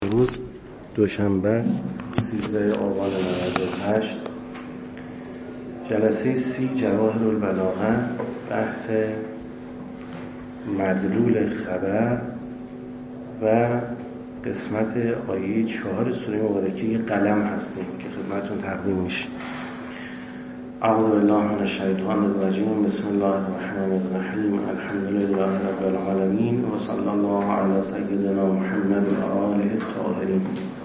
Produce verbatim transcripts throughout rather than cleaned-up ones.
امروز دوشنبه است، سیزده آبان نود و هشت، جلسه سی جواهر البلاغه، بحث مدلول خبر و قسمت آیه چهار سوره مبارکه قلم هستیم که خدمتتون تقدیم میشه. اعوذ بالله من الشیطان الرجیم. بسم الله الرحمن الرحیم. الحمد لله رب العالمین و صلی الله علی سیدنا محمد و آله الطاهرین.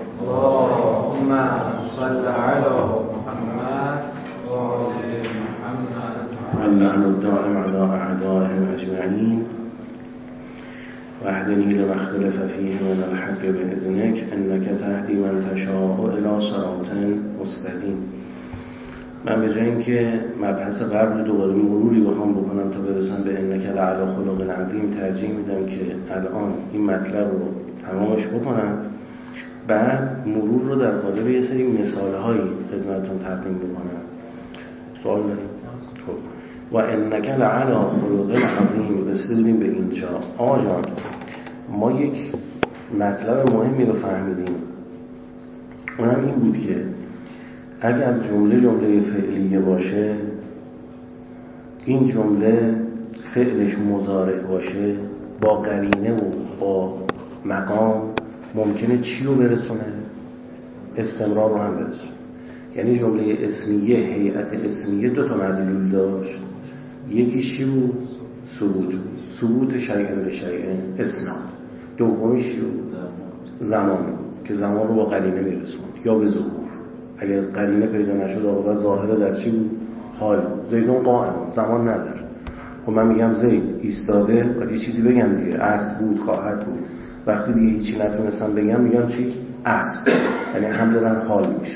اللهم صل علی محمد و آل محمد اللعن الدائم علی اعدائهم اجمعین واهدنی لما اختلف فیه من الحق باذنک انک تهدی من تشاء الی صراط مستقیم. من به جای اینکه مبحث قبل دوباره مروری بخوام بکنم تا برسم به انک لعلی خلق عظیم، ترجیح میدم که الان این مطلب رو تمامش بکنم، بعد مرور رو در قالب یه سری مثال‌هایی خدمتتون تقدیم بکنم. سوال دارید؟ خب و انک لعلی خلق عظیم. رسیدیم به اینجا. آقا جان، ما یک مطلب مهمی رو فهمیدیم، اونم این بود که اگر جمله جمله فعلیه باشه، این جمله فعلش مضارع باشه، با قرینه و با مقام ممکنه چی رو برسونه؟ استمرار رو هم برسونه. یعنی جمله اسمیه، هیئت اسمیه دو تا مدلول داشت. یکی چی بود؟ ثبوت بود. ثبوت شیء به شیء، اسناد. دومیش بود؟ زمان بود که زمان رو با قرینه میرسونه یا به ظهور. اگر قرینه پیدا نشد آقا ظاهره در چی بود؟ حال. زیدون قائم، زمان نداره. خب من میگم زید ایستاده، باید یه چیزی بگم دیگه. است بود، خواهد بود. وقتی دیگه هیچی نتونستم بگم میگم چی؟ است. یعنی هم دارن حال میشه.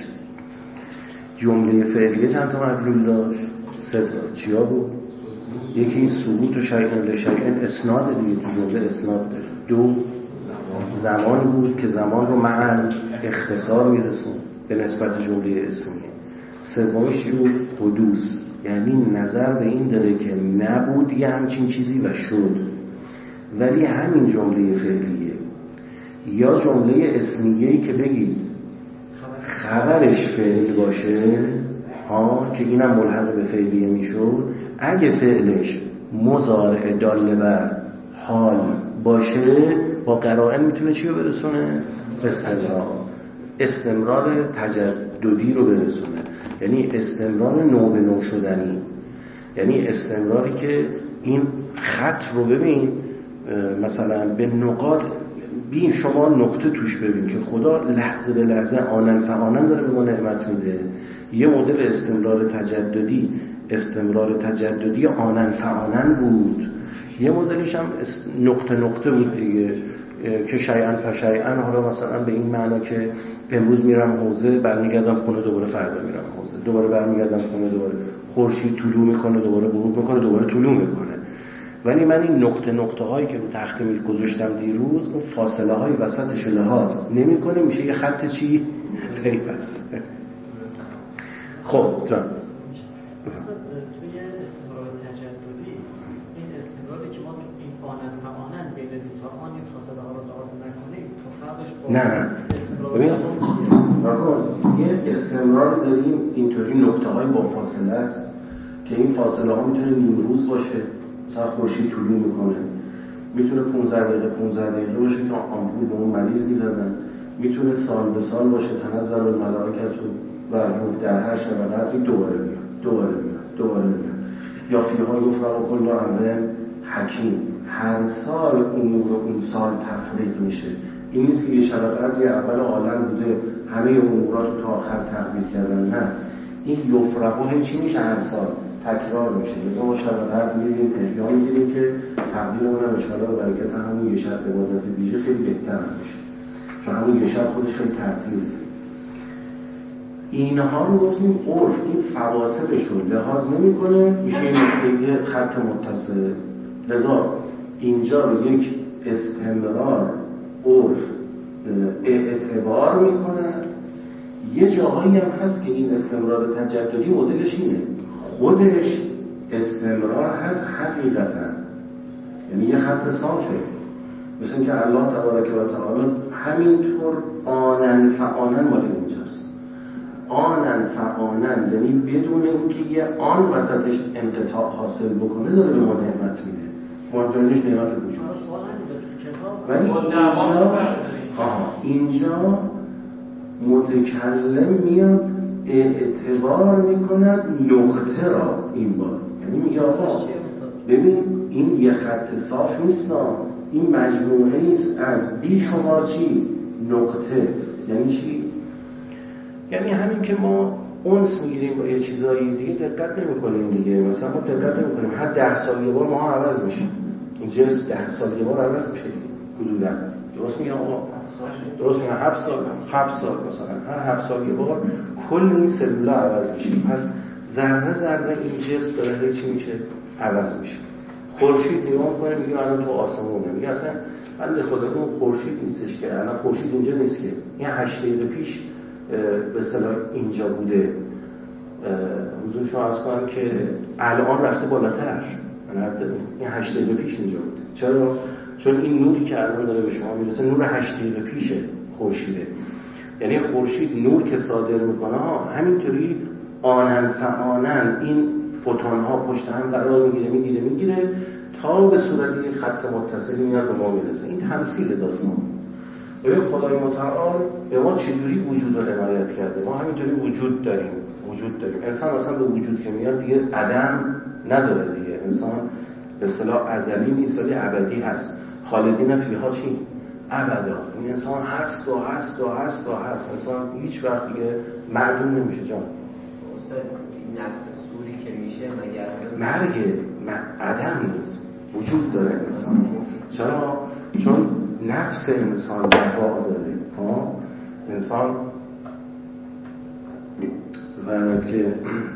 جمله فعلیه چند تا مدلول داشت؟ سه تا. چیا بود؟ یکی ثبوت و شیء لشیء، اسناد دیگه، تو جمله اسناد داره. دو زمان بود که زمان رو معن اختصار میرسون به نسبت جمله اسمیه. سومیش بود حدوث، یعنی نظر به این داره که نبود یه همچین چیزی و شد. ولی همین جمله فعلیه یا جمله اسمیه‌ای که بگید خبرش فعل باشه، ها که اینم ملحق به فعلیه میشد، اگه فعلش مضارع داله بر حال باشه، با قرائن میتونه چی رو برسونه؟ استمرار. استمرار تجددی رو برسونه، یعنی استمرار نو به نو شدنی. یعنی استمراری که این خط رو ببین، مثلا به نقاط بین شما نقطه توش ببین که خدا لحظه به لحظه آنن فآنن داره به ما نعمت میده. یه مدل استمرار تجددی استمرار تجددی آنن فآنن بود، یه مدلش هم نقطه نقطه بود دیگه که شیئا فشیئا. حالا مثلا به این معنا که امروز میرم حوزه، برمیگردم خونه، دوباره فردا میرم حوزه، دوباره برمیگردم خونه، دوباره خورشید طلوع میکنه، دوباره غروب میکنه، دوباره طلوع میکنه. ولی من این نقطه نقطه هایی که رو تخته می گذاشتم دیروز، اون فاصله های وسطش لحاظ نمیکنه، میشه یه خط چی؟ خیلی است. خب جان توی استمرار تجددی، این استمراری که ما این آنن و آنن بین دو تا آن این فاصله ها رو لحاظ نکنیم، تو فرقش با نه ببین نکن، یه استمرار داریم اینطوری نقطه های با فاصله است که این فاصله ها میتونه نیم روز باشه، مثلا خورشید طلوع میکنه، میتونه پانزده دقیقه پانزده دقیقه باشه که آمپول به اون مریض میزدن، میتونه سال به سال باشه، تنزل الملائکه و روح در هر شب و قدری دوباره میاد دوباره میاد دوباره میاد. یا فیها یفرق کل امر حکیم، هر سال امور اون سال تفریق میشه. این نیست که یه شب قدری اول عالم بوده همه امورات رو تا آخر تقدیر کردن، نه، این یفرقه چی میشه؟ هر سال تکرار میشه. مثلا ما شب قدر میریم احیا میگیریم که تقدیرمون هم اشاره و برکت همون یه شب عبادت ویژه خیلی بهتر میشه، چون همون یه شب خودش خیلی تاثیر داره. اینها رو گفتیم عرف این فواصلش رو لحاظ نمی‌کنه، میشه یه خط متصل. لذا اینجا رو یک استمرار عرف اعتبار میکنه. یه جاهایی هم هست که این استمرار تجددی مدلش اینه، خودش استمرار هست حقیقتا، یعنی یه خط صافه، مثل که الله تبارک و تعالی همینطور آنن فآنن مال اینجاست. آنن فآنن یعنی بدون اینکه یه آن وسطش انقطاع حاصل بکنه داره به ما نعمت میده، مهمترینش نعمت وجود. ولی اینجا آها اینجا متکلم میاد اعتبار میکند نقطه را این بار، یعنی میگه آقا ببین این یه خط صاف نیست، این مجموعه است از بی شمار چی؟ نقطه. یعنی چی؟ یعنی همین که ما اونس میگیریم با یه چیزایی دیگه دقت نمی کنیم دیگه، مثلا ما دقت نمی کنیم هر ده سال یه بار ما عوض میشیم، این جنس ده سال یه بار عوض میشه حدودا. درست میگم آقا؟ درست میگم هفت سال هفت سال مثلا هر هفت سال یه بار کل این سلولا عوض میشه. پس ذره ذره این جنس داره چی میشه؟ عوض میشه. خورشید نگاه میکنه میگه الان تو آسمونه، میگه اصلا بنده خدا اون خورشید نیستش که الان خورشید اینجا نیست که این هشت دقیقه پیش به اصطلاح اینجا بوده. حضور شما عرض کنم که الان رفته بالاتر، این هشت دقیقه پیش اینجا بوده. چرا؟ چون این نوری که الان داره به شما میرسه نور هشت دقیقه پیشه خورشیده. یعنی خورشید نور که صادر میکنه همینطوری آنن فآنن این فوتون ها پشت هم قرار میگیره میگیره میگیره تا به صورت یک خط متصلی میاد به ما میرسه. این تمثیل داستان. ببین خدای متعال به ما چجوری وجود رو عنایت کرده. ما همینطوری وجود داریم وجود داریم انسان اصلا به وجود که میاد دیگه عدم نداره دیگه. انسان به اصطلاح ازلی نیست ولی ابدی هست. خالدین فیها چی؟ ابدا. این انسان هست و هست و هست و هست. انسان هیچ وقت دیگه معدوم نمیشه. جان استاد این نفس سوری که میشه مگر مرگ عدم نیست، وجود داره انسان. چرا؟ چون نفس انسان بقا داره. ها انسان بفرمایید که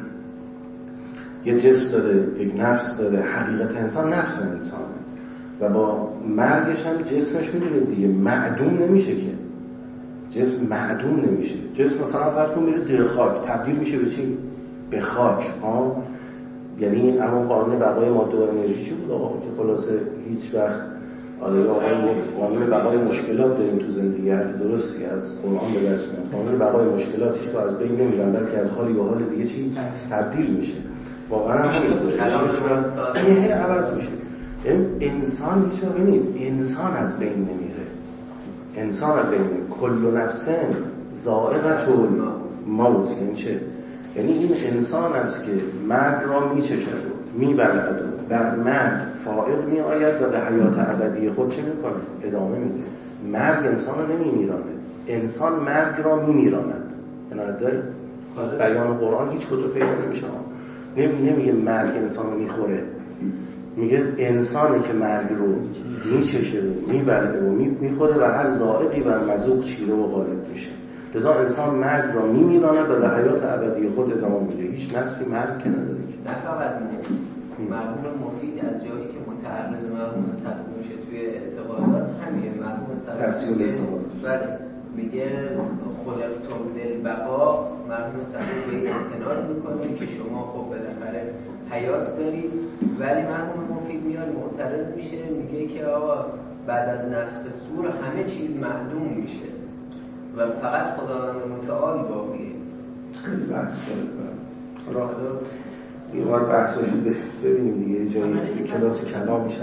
یه جسم داره، یک نفس داره. حقیقت انسان نفس انسانه و با مرگش هم جسمش میدونه دیگه معدوم نمیشه که. جسم معدوم نمیشه. جسم مثلا فرض کن میره زیر خاک تبدیل میشه به چی؟ به خاک. ها یعنی اما قانون بقای ماده و انرژی چی بود آقا که خلاصه هیچ وقت آره آقای قانون بقای مشکلات داریم تو زندگی. هر درستی از قرآن به دست میاد. قانون بقای مشکلاتش تو از بین نمیرن بلکه از حالی به حال دیگه چی تبدیل میشه. واقعا همینطوره. این هی عوض میشه. انسان هیچ وقت ببینید انسان از بین نمیره. انسان از بین نمیره. کل نفس ذائقة الموت. یعنی چه؟ یعنی این انسان است که مرگ را میچشد میبلعد و در مرگ فائق می آید و به حیات ابدی خود چه میکنه؟ ادامه میده. مرگ انسان را نمیمیراند، انسان مرگ را میمیراند. عنایت دارید؟ بیان قرآن هیچ کجا پیدا نمیشه. نمیگه مرگ انسان رو میخوره، میگه انسانی که مرگ رو میچشه و میبلعه و میخوره و هر ذائقی و مذوق چیره و غالب میشه. لذا انسان مرگ را میمیراند و به حیات ابدی خود ادامه میده. هیچ نفسی مرگ که نداره. نه فقط مرحوم مفید از جایی که متعرض مرحوم صدوق میشه توی اعتقادات همین مرحوم صدوق بعد میگه خلقتم للبقاء. مرحوم صدوق به استناد میکنه که شما خب بالاخره حیات دارید، ولی مرحوم مفید میاد معترض میشه میگه که آقا بعد از نفخ صور همه چیز معدوم میشه و فقط خداوند متعال باقیه. خیلی بحث داره. راه داد یه بار بحثاشو ببینیم دیگه جایی تو کلاس کلام میشه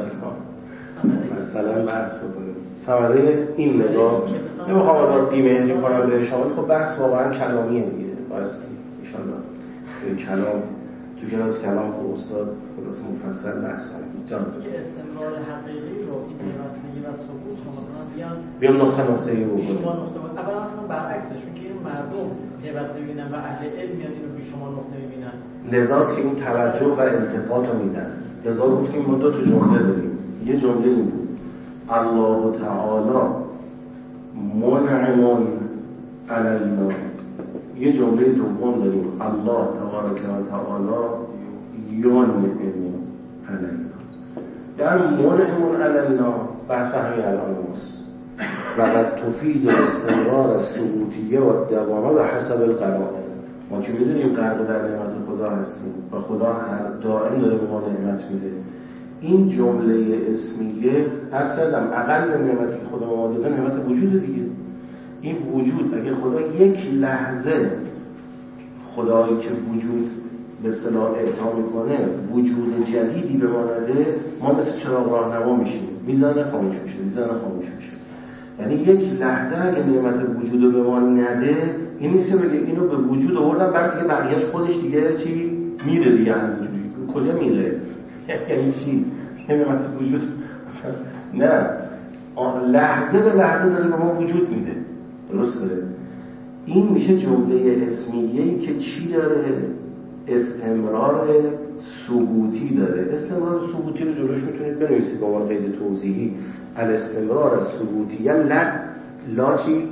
مثلا بحث بکنیم. ثمره این نگاه نمیخوام الان بی‌مهری کنم به شما، خب بحث واقعا کلامیه دیگه. باستی ان شاء الله به کلام تو کلاس کلام که استاد خلاص مفصل بحث کنیم. جان که استمرار حقیقی رو این پیوستگی و سقوط رو مثلا بیان بیان نقطه نقطه‌ای رو بکنیم. شما نقطه اولا مثلا برعکسه، چون که این مردم پیوسته می‌بینن و اهل علم میان اینو بی شما نقطه می‌بینن. لذاست که این توجه و التفات رو میدن. لذا گفتیم ما دو تا جمله داریم. یه جمله این بود الله تعالی منعم علینا. یه جمله دوم داریم الله تبارک و تعالی ینعم علینا. در منعم علینا بحث همین الان ماست و قد تفید استمرار الثبوتیه و دوامه و حسب القرائن. ما که میدونیم غرق در نعمت خدا هستیم و خدا هر دائم داره به ما نعمت میده. این جمله اسمیه هر کردم اقل نعمتی که خدا به ما داده نعمت وجود دیگه. این وجود اگه خدا یک لحظه خدایی که وجود به اصطلاح اعطا میکنه وجود جدیدی به ما نده، ما مثل چراغ راهنما میشیم، میزنه خاموش میشه، میزنه خاموش میشه. یعنی یک لحظه اگه نعمت وجود رو به ما نده، این نیست که بگه اینو به وجود آوردن بعد دیگه بقیه‌اش خودش دیگه چی میره دیگه، همینجوری کجا میره؟ یعنی چی؟ نعمت وجود نه، لحظه به لحظه داره به ما وجود میده. درسته؟ این میشه جمله اسمیه‌ای که چی داره؟ استمرار ثبوتی داره. استمرار ثبوتی رو جلوش میتونید بنویسید با عنوان قید توضیحی. الاستمرار الثبوتیه لا لا چی؟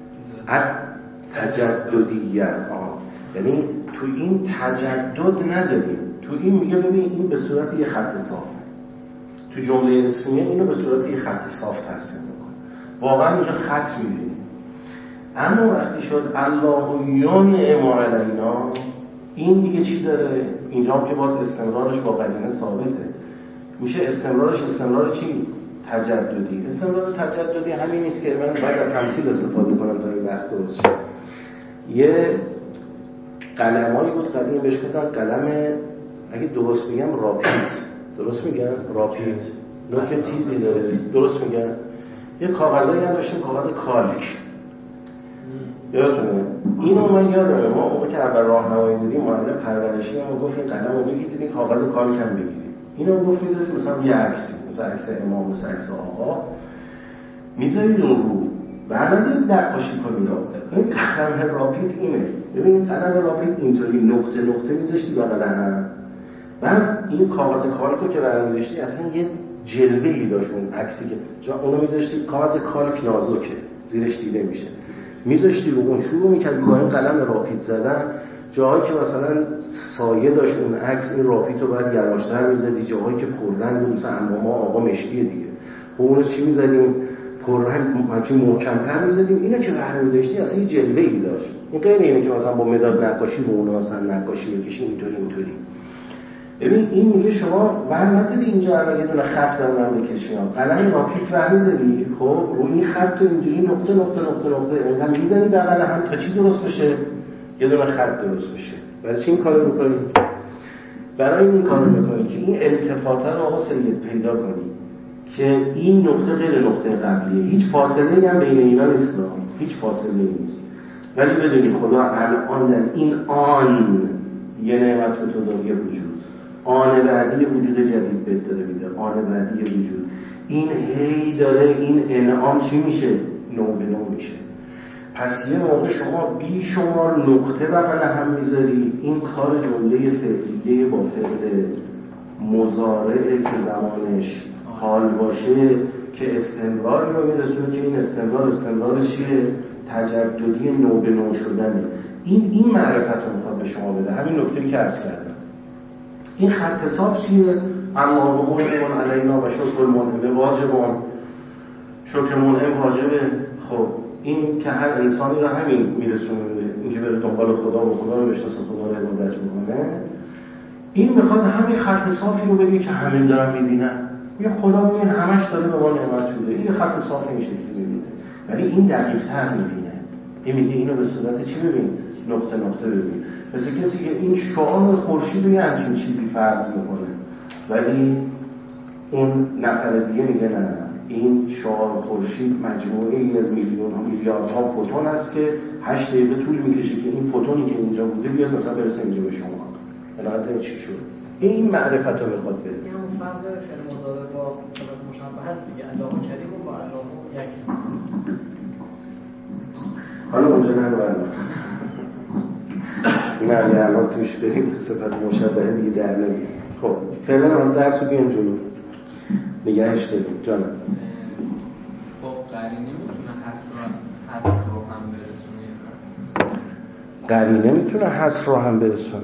تجددیه. یعنی تو این تجدد نداریم. تو این میگه ببین این به صورت یه خط صافه. تو جمله اسمیه اینو به صورت یه خط صاف ترسیم میکنه. واقعا اینجا خط میبینیم. اما وقتی شد الله ینعم علینا، این دیگه چی داره؟ اینجا هم که باز استمرارش با قرینه ثابته. میشه استمرارش استمرار چی؟ تجددی. استمرار تجددی همین نیست که من باید از تمثیل استفاده کنم تا این بحث درست شه. یه قلمایی بود قدیم بهش گفتن قلم، اگه درست میگم راپیت، درست میگم راپیت، نوک تیزی داره، درست میگم. یه کاغذایی هم داشتیم، کاغذ کالک، یادتونه؟ اینو من یادمه ما موقع که اول راهنمایی بودیم معلم پرورشی ما گفت این قلم رو بگیرید، این کاغذ کالک هم بگیرید. اینو گفت میذارید مثلا یه عکسی، مثلا عکس امام، مثلا عکس آقا، میذارید اون رو بعد نقاشی کنید. این قلم راپیت اینه. ببینید قلم راپیت اینطوری نقطه نقطه میذاشتی بغل هم. بعد این کاغذ کالکو که برمی‌داشتی اصلا یه جلوه‌ای داشت اون عکسی که جا اونو میذاشتی کاغذ کالک نازکه زیرش دیده میشه. میذاشتی رو اون شروع میکردی با این قلم راپیت زدن. جاهایی که مثلا سایه داشت اون عکس، این راپیت رو باید یواشتر میزدی. جاهایی که پررنگ بود مثلا اماما آقا مشکیه دیگه، خب اونو چی میزدیم؟ پررنگ همچین محکمتر میزدیم. اینو که برمی داشتی اصلا یه جلوه‌ای داشت. این غیر اینه که مثلا با مداد نقاشی رو اونو مثلا نقاشی بکشی اینطوری اینطوری. ببین این میگه شما ور نداری اینجا الان یه دونه خط دارم بکشی، قلم راپیت ور نداری، خب روی این خط اینجوری نقطه نقطه نقطه نقطه اینقدر میزنی بغل هم تا چی درست بشه؟ یه دونه خط درست بشه. برای چی این کارو میکنی؟ برای این کارو میکنی که این التفاته رو آقا سید پیدا کنی که این نقطه غیر نقطه قبلیه، هیچ فاصله هم بین اینا نیست، هیچ فاصله نیست. ولی بدونی خدا الان در این آن یه نعمت به تو داره، یه وجود آن بعدی وجود جدید بهت داره میده، آن بعدی وجود. این هی داره این انعام چی میشه؟ نو به نو میشه. پس یه موقع شما بی شمار نقطه بغل هم میذاری، این کار جمله فعلیه با فعل مضارعه که زمانش حال باشه که استمرار رو میرسونه، که این استمرار استمرار چیه؟ تجددی نو به نو شدنه. این این معرفت رو میخواد به شما بده. همین نکته‌ای که عرض کردم. این خط صاف چیه؟ اللهم منعم علینا و شکر المنعم واجبان. شکر منعم واجبه. خب این که هر انسانی رو همین میرسونه، این که بره دنبال خدا و خدا رو بشناسه، خدا رو عبادت میکنه. این میخواد همین خط صافی رو بگه که همین دارن میبینن. یه خدا میبین همش داره به ما نعمت میده. این خط صاف این شکلی میبینه. ولی این دقیق تر میبینه. این میگه اینو به صورت چی ببین؟ نقطه نقطه ببین. مثل کسی که این شعاع خورشید رو یه همچین چیزی فرض میکنه، ولی اون نفر دیگه میگه نه، این شعاع خورشید مجموعه‌ای از میلیون ها میلیاردها فوتون است که هشت دقیقه طول میکشه که این فوتونی که اینجا بوده بیاد مثلا برسه اینجا به شما. الان چی شد؟ این معرفت رو میخواد بده. این اون فرق فعل مضارع با صفت مشابه هست دیگه. الله کریم و با الله یک. حالا اونجا نرو این علی الان توش بریم تو صفت مشابه دیگه در نمید. خب فعلا هم درس رو بیان جلو نگهش داریم جانم. خب قرینه میتونه حس رو هم برسونه؟ قرینه میتونه حس رو هم برسونه.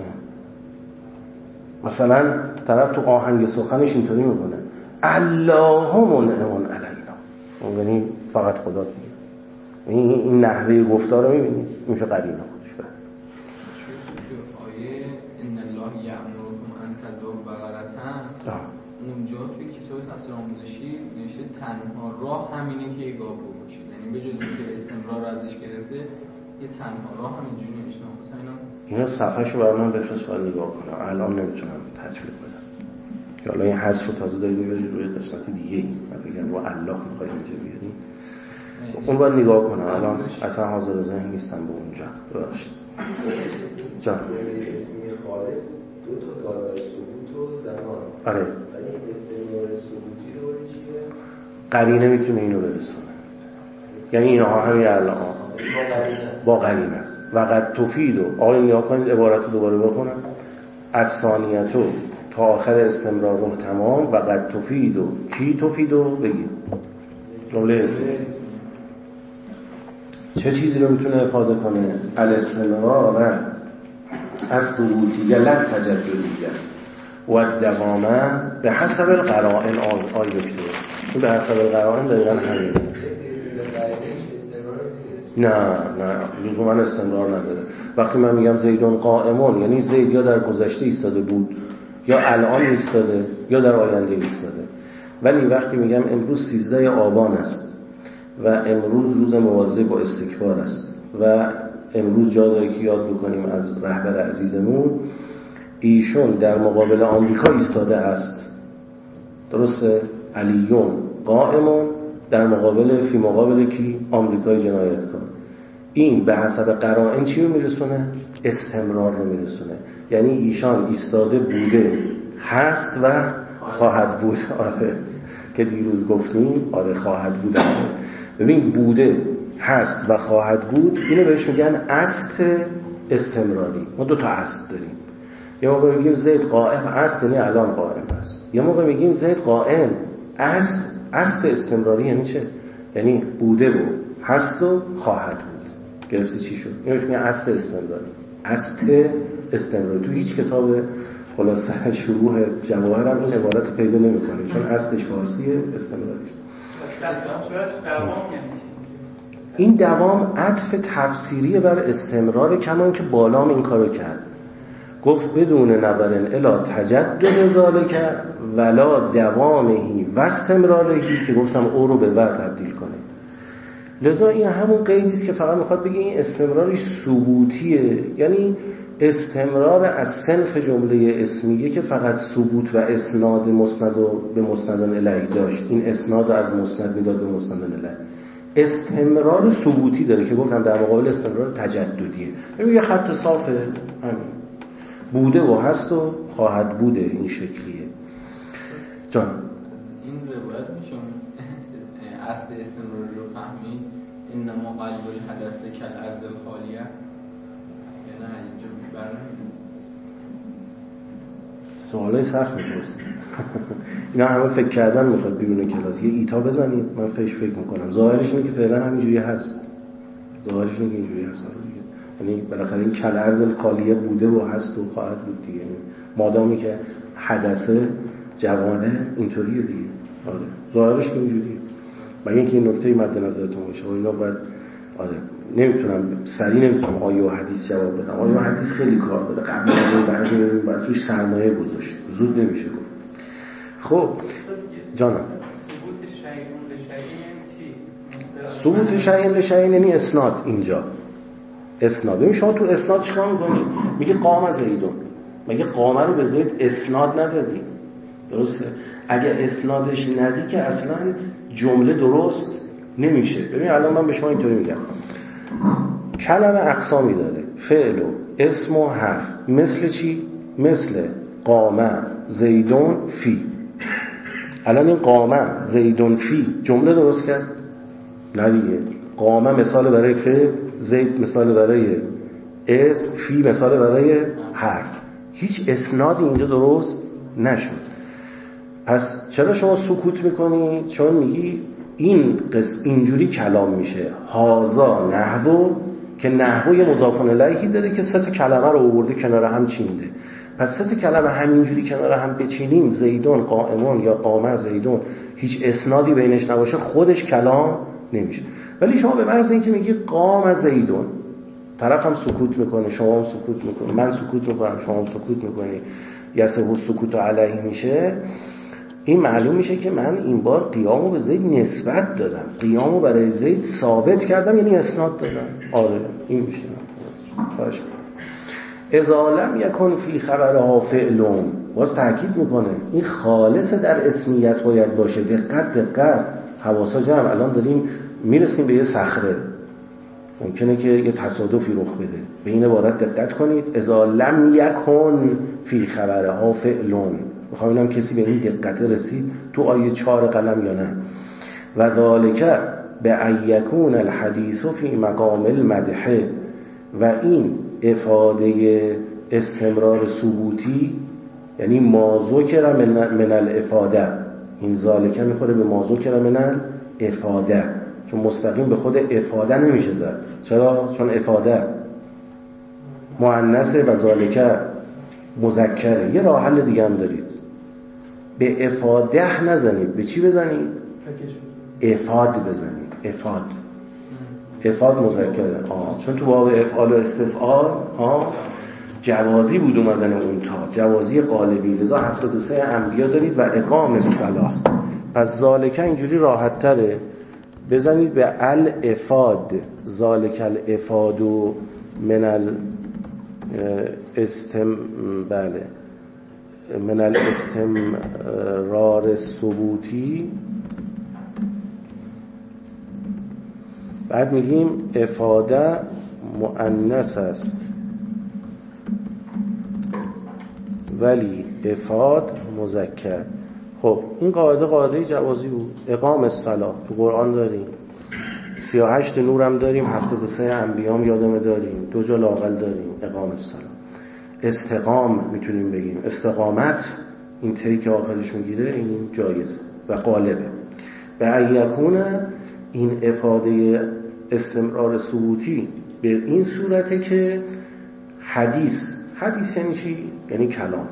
مثلا طرف تو آهنگ سخنش اینطوری میکنه الله منعم علینا، یعنی فقط خدا دیگه. این این نحوه گفتار رو میبینید میشه قرینه خودش بره. آیه ان الله یأمرکم ان تذبحوا بقرة اونجا تنها راه همینه که یه گاو بکشه، یعنی به جز اینکه استمرار رو ازش گرفته یه تنها راه همینجوری نوشته. مثلا اینا اینا صفحه‌شو برای من بفرست باید نگاه کنم، الان نمیتونم تطبیق بدم. یا الان این حذف رو تازه دارید میبرید روی قسمت دیگه ای، من فکرم رو الله میخواید اینجا بیاریم، اون باید نگاه کنم. الان اصلا حاضر ذهن نیستم به اونجا. ببخشید جان. اسمی خالص دو تا دارای ثبوت و زمان. آره. ولی استمرار ثبوتی رو چیه؟ قرینه میتونه اینو برسونه. یعنی اینها همین الان با قرینه است. وقد تفید و آقای نیا کنید عبارت رو دوباره بخونم. از ثانیتو تا آخر استمرار رو تمام. وقد تفید و کی تفید و بگید جمله اسمی چه چیزی رو میتونه افاده کنه؟ الاستمرار الثبوتیه لا تجددیه و دوامه به حسب القرائن. آی دکتر این به حسب القرائن دقیقا همین. نه نه لزوما استمرار نداره. وقتی من میگم زیدون قائمون یعنی زید یا در گذشته ایستاده بود یا الان ایستاده یا در آینده ایستاده. ولی وقتی میگم امروز سیزده آبان است و امروز روز مبارزه با استکبار است و امروز جا داره که یاد بکنیم از رهبر عزیزمون، ایشون در مقابل آمریکا ایستاده است، درسته؟ علیون قائمون در مقابل فی مقابل کی؟ آمریکای جنایتکار. این به حسب قرائن چی رو میرسونه؟ استمرار رو میرسونه. یعنی ایشان ایستاده بوده، هست و خواهد بود. آره که دیروز گفتیم آره خواهد بود. ببین بوده، هست و خواهد بود، اینو بهش میگن است استمراری. ما دو تا است داریم. یه موقع میگیم زید قائم است یعنی الان قائم است. یه موقع میگیم زید قائم است. است استمراری یعنی چه؟ یعنی بوده و هست و خواهد بود. گرفتی چی شد؟ اینو میگن است استمراری. است استمراری تو هیچ کتاب خلاصه شروح جواهر هم این عبارت پیدا نمی‌کنی، چون اصلش فارسیه، استمراریش. این دوام عطف تفسیری بر استمرار، کمان که بالام این کارو کرد. گفت بدون نظرن الا تجدد ذالک ولا دوامهی و استمرارهی، که گفتم او رو به و تبدیل کنه. لذا این همون قیدی است که فقط میخواد بگه این استمرارش ثبوتیه، یعنی استمرار از سنخ جمله اسمیه که فقط ثبوت و اسناد مسند و به مسندن الیه داشت. این اسناد از مسند میداد به مسندن الیه. استمرار ثبوتی داره که گفتم در مقابل استمرار تجددیه. ببین یه خط صافه، همین بوده و هست و خواهد بوده، این شکلیه. جان این روایت میشون اصل استمراری رو فهمید. انما قلب الحدث کالارض الخالیه، یا نه اینجا برنامه سوالای سخت میپرسید. اینا همه فکر کردن میخواد بیرون کلاس. یه ایتا بزنید من فکر فکر میکنم. ظاهرش اینه که فعلا همینجوری هست. ظاهرش اینه که اینجوری هست. یعنی بالاخره این کالارض الخالیه بوده و هست و خواهد بود دیگه. مادامی که حدثه جوانه اینطوریه دیگه. آره ظاهرش اینجوریه. مگه اینکه این نکته مد نظرتون باشه. اینا باید آره نمیتونم سریع نمیتونم آیه و حدیث جواب بدم. آیه و حدیث خیلی کار داره. قبل از بعد بریم بعد توش سرمایه گذاشت. زود نمیشه گفت. خب جانم ثبوت شیئون به شیء چی؟ ثبوت شیئون به شیء یعنی اسناد. اینجا اسناد. ببین شما تو اسناد چیکار می‌کنی؟ میگه قام زیدون. مگه قامه رو به زید اسناد ندادی؟ درسته؟ اگه اسنادش ندی که اصلا جمله درست نمیشه. ببین الان من به شما اینطوری میگم کلمه اقسامی داره، فعل و اسم و حرف. مثل چی؟ مثل قامه زیدون فی. الان این قامه زیدون فی جمله درست کرد؟ نه دیگه. قامه مثال برای فعل، زید مثال برای اسم، فی مثال برای حرف. هیچ اسنادی اینجا درست نشد. پس چرا شما سکوت میکنی؟ چون میگی این قسم اینجوری کلام میشه. هازا نحو، که نحو یه مضاف الیهی داره که سه تا کلمه رو آورده کنار هم چینده. پس سه تا کلمه همینجوری کنار هم بچینیم، زیدون قائمون یا قامه زیدون، هیچ اسنادی بینش نباشه، خودش کلام نمیشه. ولی شما به محض اینکه میگی قام زیدون، طرف هم سکوت میکنه، شما هم سکوت میکنی، من سکوت میکنم، شما هم سکوت میکنی، یسه و سکوت علیه میشه. این معلوم میشه که من این بار قیامو به زید نسبت دادم، قیامو برای زید ثابت کردم، یعنی اسناد دادم. آره این میشه. باشه. اذا لم یکن فی خبرها فعلون، باز تاکید میکنه این خالص در اسمیت باید باشه. دقت دقت حواسا جمع. الان داریم میرسیم به یه صخره، ممکنه که یه تصادفی رخ بده. به این عبارت دقت کنید. اذا لم یکن فی خبرها فعلون، میخوام ببینم کسی به این دقت رسید تو آیه چهار قلم یا نه. و ذالک به ایکون الحدیث فی مقام المدح، و این افاده استمرار ثبوتی یعنی ما ذکر من الافاده، این ذالک میخوره به ما ذکر من الافاده، چون مستقیم به خود افاده نمیشه زد. چرا؟ چون افاده مؤنث و ذالک مذکره. یه راه حل دیگه هم دارید، به افاده نزنید، به چی بزنید؟ افاد بزنید. افاد افاد مذکره. آه. چون تو باب افعال و استفعال آه جوازی بود اومدن اون تا جوازی قالبی، لذا هفتاد و سه انبیا دارید و اقام الصلاح. پس ذالک اینجوری راحت تره، بزنید به الافاد. ذالک الافاد من ال استم بله من الاستمرار ثبوتی. بعد میگیم افاده مؤنث است ولی افاد مذکر. خب این قاعده قاعده جوازی بود. اقام الصلاح تو قرآن داریم، سی و هشت نورم داریم، هفتاد و سه انبیام یادمه داریم، دو جا لاقل داریم اقام الصلاح. استقام میتونیم بگیم، استقامت این تی که آخرش میگیره این جایز و غالبه. به ایکونه این افاده استمرار ثبوتی به این صورته که حدیث، حدیث یعنی چی؟ یعنی کلام،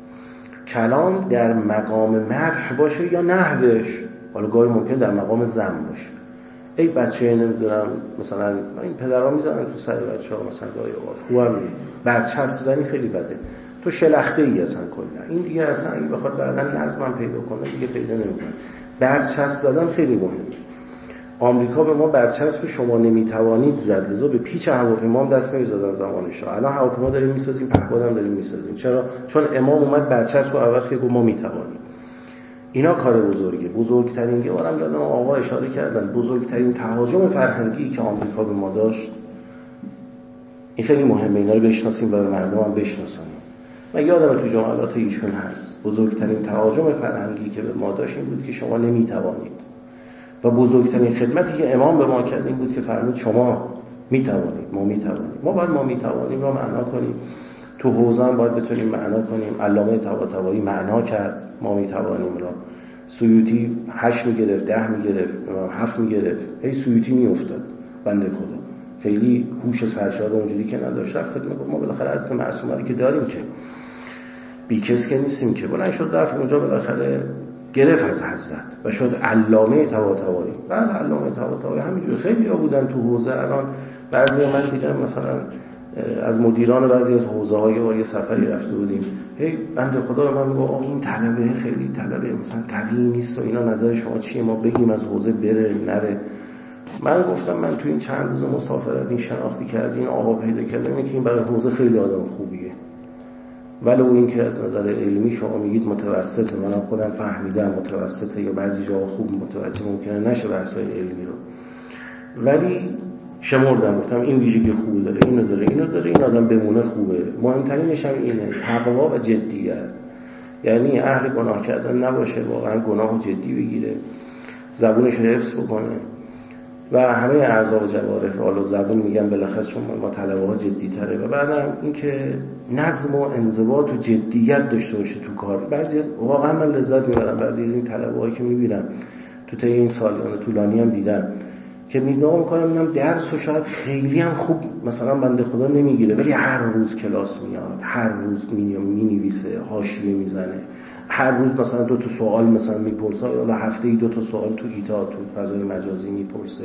کلام در مقام مدح باشه یا نحوش. حالا گاهی ممکن در مقام ذم باشه. ای بچه نمیدونم مثلا این پدرها میزنن تو سر بچه ها مثلا گاهی اوقات خوبم میگه بچه هست زنی خیلی بده، تو شلخته ای اصلا کلا این دیگه اصلا اگه بخواد بعدن نظمم پیدا کنه دیگه پیدا نمیکنه. برچسب زدن خیلی مهمه. آمریکا به ما برچسب شما نمیتوانید زد، لذا به پیچ هواپیما هم دست نمیزدن زمانش. الان هواپیما داریم میسازیم، پهپاد هم داریم میسازیم. چرا؟ چون امام اومد برچسب رو عوض که گفت ما میتوانیم. اینا کار بزرگه. بزرگترین که بارم یادم آقا اشاره کردن، بزرگترین تهاجم فرهنگی که آمریکا به ما داشت، این خیلی مهمه اینا رو بشناسیم و به مردم هم بشناسونیم. من یادم تو جملات ایشون هست بزرگترین تهاجم فرهنگی که به ما داشت این بود که شما نمیتوانید، و بزرگترین خدمتی که امام به ما کرد این بود که فرمود شما میتوانید، ما میتوانیم. ما باید ما میتوانیم را معنا کنیم، تو حوزه هم باید بتونیم معنا کنیم. علامه طباطبایی معنا کرد ما میتوانیم را. سیوطی هشت میگرفت، ده میگرفت، هفت میگرفت، هی سیوطی میافتاد بنده خدا. خیلی هوش سرشار اونجوری که نداشت. خدمت ما بالاخره از معصومه که داریم که بی کس که نیستیم که بلند شد رفت اونجا بالاخره گرفت از حضرت و شد علامه طباطبایی. بعد علامه طباطبایی همینجوری خیلی ها بودن تو حوزه. الان بعضی من دیدم مثلا از مدیران بعضی از حوزه های یه سفری رفته بودیم، هی بنده خدا به من میگه آقا این طلبه خیلی طلبه مثلا قوی نیست و اینا، نظر شما چیه؟ ما بگیم از حوزه بره نره؟ من گفتم من تو این چند روز مسافرت این شناختی که از این آقا پیدا کردم اینه که این برای حوزه خیلی آدم خوبیه، ولو این که از نظر علمی شما میگید متوسطه، منم خودم فهمیدم متوسطه یا بعضی جاها خوب متوجه ممکنه نشه بحث‌های علمی رو، ولی شمردم گفتم این ویژگی خوب داره، اینو داره، اینو داره، این آدم بمونه خوبه. مهمترینش هم اینه تقوا و جدیت، یعنی اهل گناه کردن نباشه، واقعا گناه جدی بگیره، زبونش حفظ بکنه و همه اعضا و جوارح رو زبون میگن بالاخره چون ما طلبه ها جدی تره، و بعدم اینکه نظم و انضباط و جدیت داشته باشه تو کار. بعضی واقعا من لذت میبرم بعضی از این طلبه هایی که میبینم تو طی این سالیان طولانی هم دیدم که نگاه میکنم میبینم درس و شاید خیلی هم خوب مثلا بنده خدا نمیگیره، ولی هر روز کلاس میاد، هر روز مینویسه، حاشیه میزنه، هر روز مثلا دو تا سوال مثلا میپرسه، یا هفته ای دو تا سوال تو ایتا تو فضای مجازی میپرسه،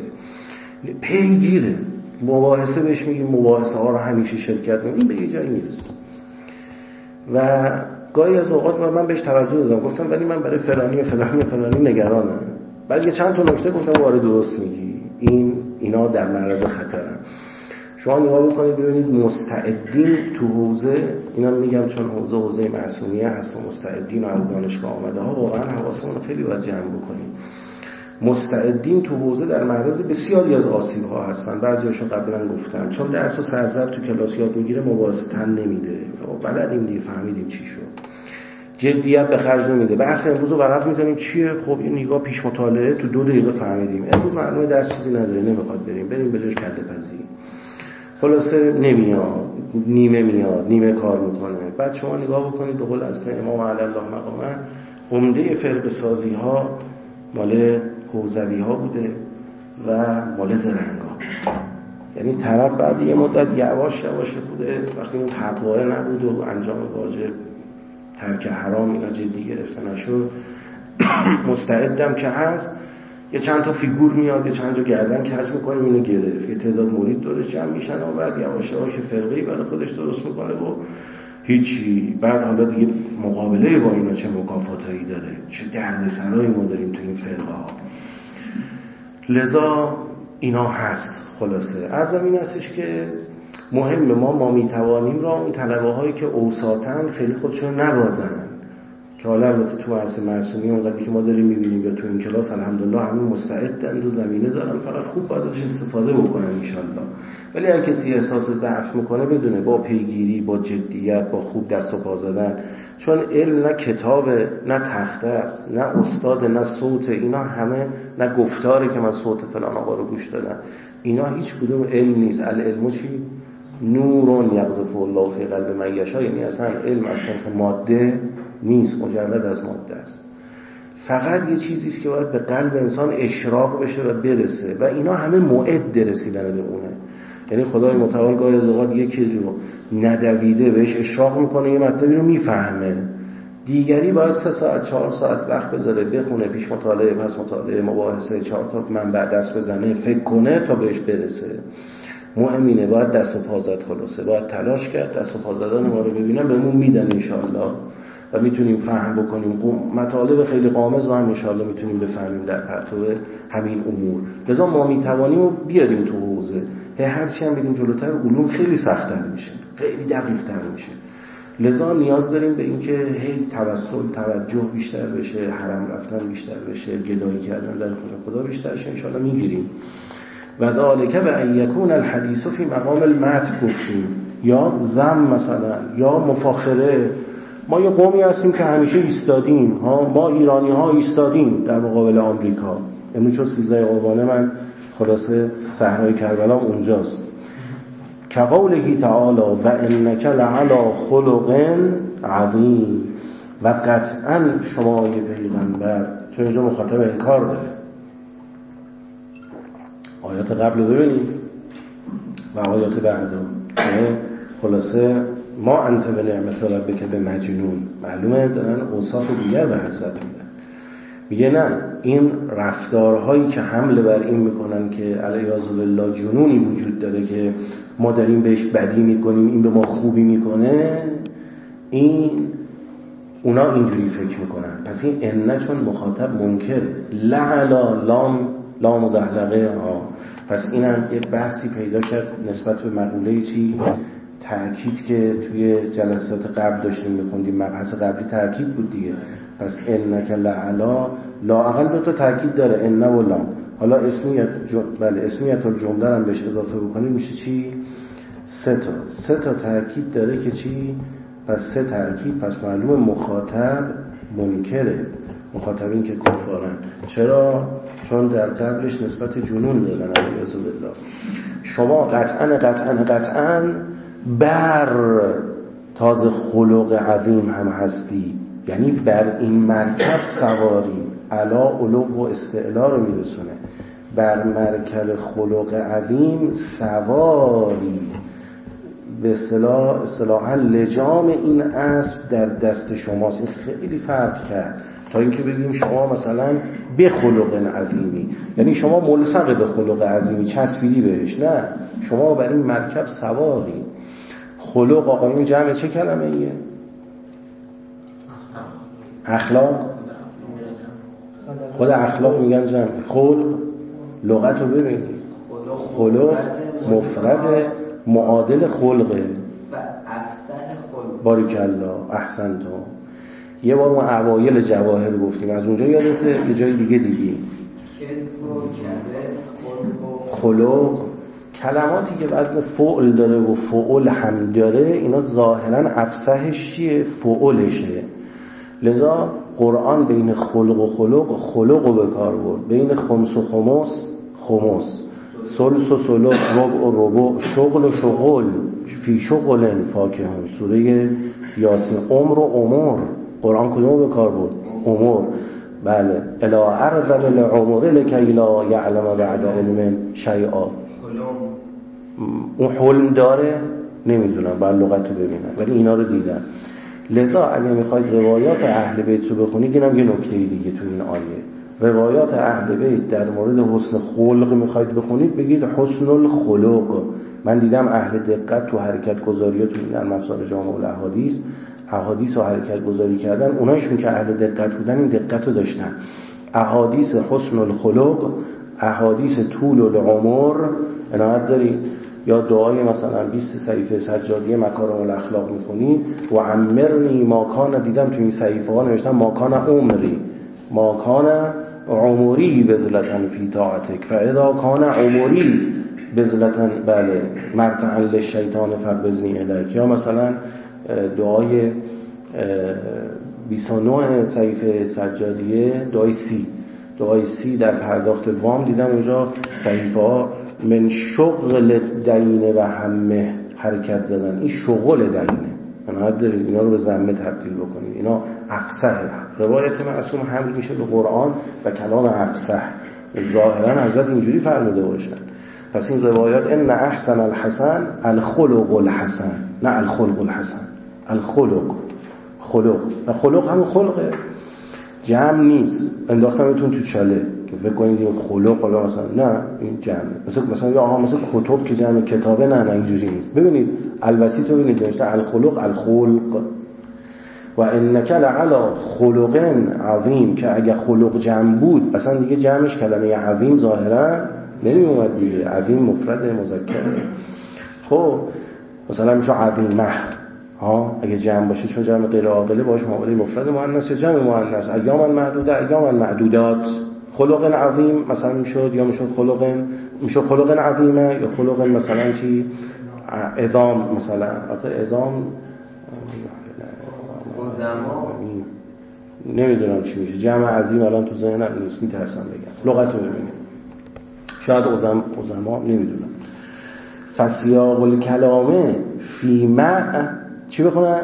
پیگیره، مباحثه بهش میگیم، مباحثه ها رو همیشه شرکت میکنه، این به یه جایی میرسه. و گاهی از اوقات من بهش توجه دادم، گفتم ولی من برای فلانی و فلانی و فلانی نگرانم. بعد یه چند تا نکته گفتم وارد درست میگی، این اینا در معرض خطرن. شما نگاه بکنید ببینید مستعدین تو حوزه، اینا میگم چون حوزه حوزه معصومیه هست و مستعدین و از دانشگاه آمده ها، واقعا حواسمون خیلی باید جمع بکنیم. مستعدین تو حوزه در معرض بسیاری از آسیب ها هستن. بعضیاشو قبلا گفتم، چون درس و سرزر تو کلاس یاد میگیره مباحث تن نمیده، بلدیم دیگه، فهمیدیم چی شد، جدیت به خرج نمیده. بحث امروز رو ورق میزنیم چیه، خب این نگاه پیش مطالعه تو دو دقیقه فهمیدیم، امروز معلومه درس چیزی نداره، نمیخواد بریم بریم به جاش کله پزی، خلاصه نمیاد، نیمه میاد، نیمه کار میکنه. بعد شما نگاه بکنید به قول اصل امام علی الله مقامه، عمده فرق سازی ها مال حوزوی ها بوده و مال زرنگا. یعنی طرف بعد یه مدت یواش یواش بوده، وقتی اون تقواه نبود و انجام واجب ترک حرام اینا جدی گرفته نشد، مستعدم که هست یه چند تا فیگور میاد، یه چند جا گردن کج میکنه، اینو گرفت، یه تعداد مرید دورش جمع میشن و بعد یواش یواش فرقه‌ای برای خودش درست میکنه و هیچی. بعد حالا دیگه مقابله با اینا چه مکافاتایی داره، چه دردسرایی ما داریم تو این فرقه ها. لذا اینا هست. خلاصه عرضم این هستش که مهم ما ما میتوانیم را اون طلبه هایی که اوساطن خیلی خودشون نبازن، که حالا البته تو عرصه معصومی اونقدری که ما داریم میبینیم یا تو این کلاس الحمدلله همین مستعدن و زمینه دارن، فقط خوب باید ازش استفاده بکنن انشالله. ولی هر کسی احساس ضعف میکنه بدونه با پیگیری، با جدیت، با خوب دست و پا زدن، چون علم نه کتاب نه تخته است، نه استاد نه صوت، اینا همه نه گفتاره که من صوت فلان آقا رو گوش دادم، اینا هیچ کدوم علم نیست. العلم چی؟ نورون یقذف الله فی قلب من یشاء. یعنی اصلا علم از صنف ماده نیست، مجرد از ماده است. فقط یه چیزی است که باید به قلب انسان اشراق بشه و برسه و اینا همه معد رسیدن به اونه. یعنی خدای متعال گاهی از اوقات یکی رو ندویده بهش اشراق میکنه، یه مطلبی رو میفهمه، دیگری باید سه ساعت چهار ساعت وقت بذاره بخونه، پیش مطالعه پس مطالعه مباحثه، چهار تا منبع دست بزنه، فکر کنه تا بهش برسه. مهمینه باید دست و پا زد. خلاصه باید تلاش کرد. دست و پا زدن ما رو ببینن بهمون میدن انشالله و میتونیم فهم بکنیم. مطالب خیلی قامز رو هم انشالله میتونیم بفهمیم در پرتو همین امور. لذا ما میتوانیم رو بیاریم تو حوزه. هرچی هم بریم جلوتر علوم خیلی سخت‌تر میشه، خیلی دقیق‌تر میشه. لذا نیاز داریم به اینکه هی توسل، توجه بیشتر بشه، حرم رفتن بیشتر بشه، گدایی کردن در خود خدا بیشتر شه، انشالله میگیریم. و ذالک به ان یکون الحدیث فی مقام المدح گفتیم، یا ذم مثلا یا مفاخره. ما یه قومی هستیم که همیشه ایستادیم ها، ما ایرانی ها ایستادیم در مقابل آمریکا. امروز چون سیزده قربانه من خلاصه صحرای کربلا اونجاست. کقوله تعالی و انک لعلی خلق عظیم. و قطعا شما یه پیغمبر، چون اینجا مخاطب انکار داره. آیات قبل رو ببینید و آیات بعد رو. خلاصه ما انت به نعمت ربک به مجنون. معلومه دارن اوصاف دیگر به حضرت میدن. میگه نه، این رفتارهایی که حمله بر این میکنن که علیاذ بالله جنونی وجود داره که ما داریم بهش بدی میکنیم، این به ما خوبی میکنه، این اونا اینجوری فکر میکنن. پس این انه چون مخاطب منکر، لعلا لام لام مزحلقه ها، پس اینم یک بحثی پیدا کرد نسبت به مقوله چی؟ تأکید که توی جلسات قبل داشتیم میخوندیم، مبحث قبلی تأکید بود دیگه. پس انک لعلا، لا اقل دو تا تأکید داره، انه و لام. حالا اسمیت جم... بله اسمیت الجمله هم بهش اضافه بکنیم میشه چی؟ سه تا سه تا تأکید داره که چی؟ پس سه تأکید، پس معلوم مخاطب منکره، مخاطبین که کفارن. چرا؟ چون در قبلش نسبت جنون دادن علیاذ بالله. شما قطعا قطعا قطعا بر تازه خلق عظیم هم هستی، یعنی بر این مرکب سواری، علا علو و استعلا رو میرسونه. بر مرکب خلق عظیم سواری، به اصطلاح اصطلاحا لجام این اسب در دست شماست. این خیلی فرق کرد تا اینکه بگیم شما مثلا به خلق عظیمی، یعنی شما ملصق به خلق عظیمی، چسبیدی بهش. نه، شما بر این مرکب سواری. خلق آقایون جمع چه کلمه ایه؟ اخلاق خود اخلاق میگن جمع. خلق لغت رو ببینید، خلق مفرد معادل خلقه. باریکالله احسنتم. یه بار ما اوایل جواهر گفتیم، از اونجا یادته یه جای دیگه دیگی خلق کلماتی که وزن فعل داره و فعل هم داره اینا ظاهرا افصحش چیه؟ فعلشه. لذا قرآن بین خلق و خلق خلق رو به کار برد، بین خمس و خمس خمس، سلس و سلس، ربع و ربع، شغل و شغل، فی شغل فاکهون. سوره یاسین. عمر و عمر قرآن کدوم به کار برد؟ عمر. بله الی ارذل العمر لکی لا یعلم بعد علم شیئا. اون حلم داره نمیدونم، باید لغت رو ببینم، ولی اینا رو دیدم. لذا اگه میخواید روایات اهل بیت رو بخونید، اینم یه نکته دیگه تو این آیه، روایات اهل بیت در مورد حسن خلق میخواید بخونید بگید حسن الخلق. من دیدم اهل دقت تو حرکت گذاری تو این افسار جامع الاحادیث احادیث رو حرکت گذاری کردن، اونایشون که اهل دقت بودن این دقت رو داشتن. احادیث حسن الخلق، احادیث طول العمر عنایت دارید. یا دعای مثلا بیست صحیفه سجادیه مکارم الاخلاق میخونید و عمرنی ماکان، دیدم تو این صحیفه ها نوشتن ماکان عمری، ماکان عمری بذلتن فی طاعتک فاذا کان عمری بذلتن بله مرتعا للشیطان فربزنی الیک. یا مثلا دعای بیست و نه صحیفه سجادیه دعای سی، دعای سی در پرداخت وام دیدم اونجا صحیفه ها من شغل دینه و همه حرکت زدن. این شغل دینه، منها دارید اینا رو به ضمه تبدیل بکنید. اینا افصح. روایت معصوم حمل میشه به قرآن و کلام افصح. ظاهرا حضرت اینجوری فرموده باشن. پس این روایات ان احسن الحسن الخلق الحسن، نه الخلق الحسن، الخلق خلق. و خلق هم خلقه، جمع نیست. انداختمتون تو چاله که فکر کنید این خلق حالا مثلا نه این جمع، مثلا مثلا یا آها مثلا کتب که جمع کتابه، نه نه اینجوری نیست. ببینید الوسیط رو ببینید نوشته الخلق الخلق و انک لعلی خلق عظیم، که اگه خلق جمع بود اصلا دیگه جمعش کلمه عظیم ظاهرا نمی اومد دیگه. عظیم مفرد مذکره. خب مثلا میشه عظیمه ها اگه جمع باشه، چون جمع غیر عاقله باش معامله مفرد مؤنث یا جمع مؤنث. ایام معدوده، ایام معدودات. خلق عظیم مثلا میشد، یا میشد خلق میشد خلق عظیمه، یا خلق مثلا چی عظام، مثلا البته عظام نمیدونم چی میشه. جمع عظیم الان تو ذهنم نیست، میترسم بگم. لغت رو ببینیم، شاید عظم عظما نمیدونم. فسیاق الکلامه فی مع چی بخونن؟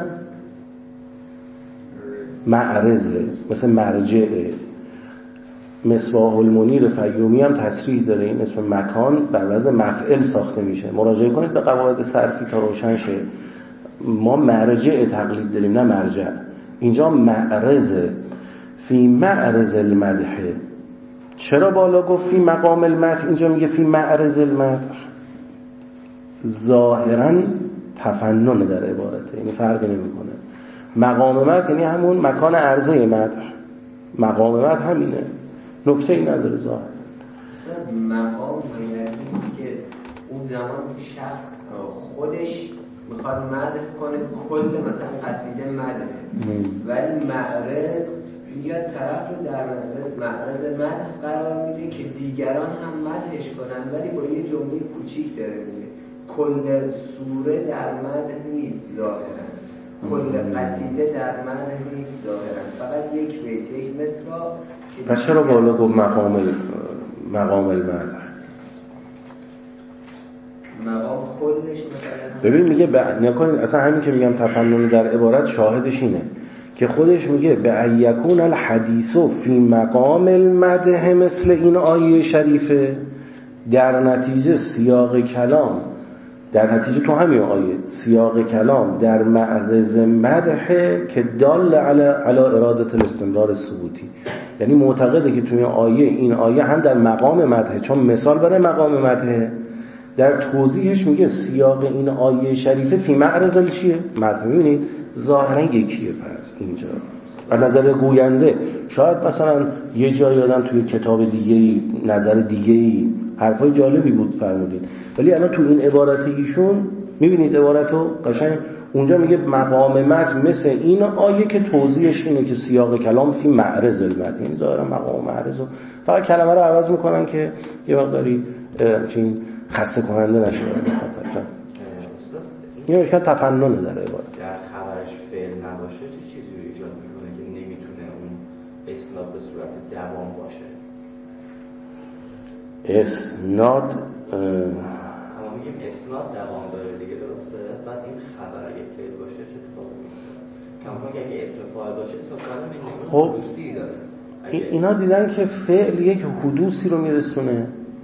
معرضه، مثل مرجعه. مصباح المنیر فیومی هم تصریح داره، این اسم مکان بر وزن مفعل ساخته میشه. مراجعه کنید به قواعد صرفی تا روشن شه. ما مرجع تقلید داریم نه مرجع. اینجا معرضه، فی معرض المدح. چرا بالا گفت فی مقام المدح؟ اینجا میگه فی معرض المدح. ظاهرا تفنن در عبارته، یعنی فرقی نمیکنه. مقام مدح یعنی همون مکان عرضه مدح. مقام مدح همینه، نکته ای نداره. ظاهر مقام یعنی که اون زمان شخص خودش میخواد مدح کنه، کل مثلا قصیده مدحه، ولی معرض یا طرف رو در معرض مدح قرار میده که دیگران هم مدحش کنن، ولی با یه جمله کوچیک داره میگه کل سوره در مدح نیست ظاهرا، کل قصیده در مدح نیست ظاهرا، فقط یک بیت یک مصرع. پس چرا بالا گفت مقام مقام المدح؟ مقام خودش مثلا ببین میگه نکنید اصلا همین که میگم تفنن در عبارت شاهدش اینه که خودش میگه به ایکون الحدیث فی مقام المدح، مثل این آیه شریفه. در نتیجه سیاق کلام، در نتیجه تو همین آیه سیاق کلام در معرض مدح که دال علی علی اراده الاستمرار الثبوتی، یعنی معتقده که توی آیه این آیه هم در مقام مدح، چون مثال برای مقام مدح. در توضیحش میگه سیاق این آیه شریفه فی معرض چیه؟ مدح. ببینید ظاهرا یکیه. پس اینجا از نظر گوینده شاید مثلا یه جایی آدم توی کتاب دیگه‌ای نظر دیگه‌ای حرفای جالبی بود فرمودید، ولی الان تو این عبارت ایشون میبینید عبارتو قشنگ اونجا میگه مقام متن مثل این آیه که توضیحش اینه که سیاق کلام فی معرض المتن، یعنی ظاهرا مقام معرض، فقط کلمه رو عوض میکنن که یه مقداری چین خسته کننده نشه به خاطر این مشکل تفننه در عبارت. در خبرش فعل نباشه چه چیزی رو ایجاد میکنه که نمیتونه اون اسناد به صورت دوام باشه؟ اسناد اما میگیم اسناد دوام داره دیگه، درسته؟ بعد این خبر اگه فعل باشه چه اتفاقی میفته؟ کما که اگه اسم فاعل باشه اسم فاعل میگیم خب حدوثی داره. اینا دیدن که فعل یک حدوثی رو میرسونه.